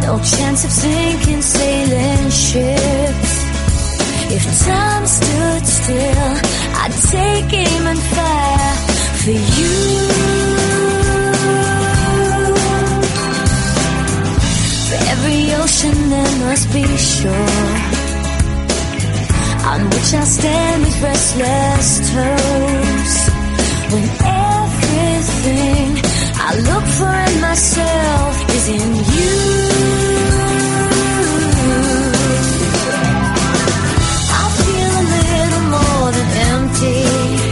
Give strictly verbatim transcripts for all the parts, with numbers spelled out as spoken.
no chance of sinking sailing ships. If time stood still, I'd take aim and fire for you. For every ocean there must be shore on which I stand with restless toes. When everything I look for in myself is in you. I feel a little more than empty,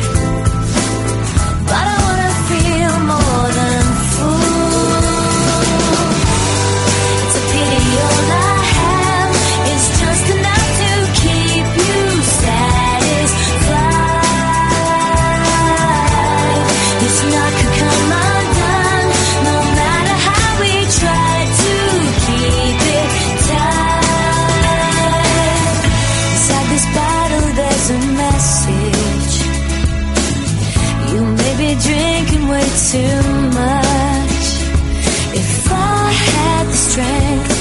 but I wanna feel more than full. It's a pity all I have is just enough to keep you satisfied. It's not gonna come undone, no matter how we try to keep it tight. Inside this bottle there's a message. You may be drinking way too much. If I had the strength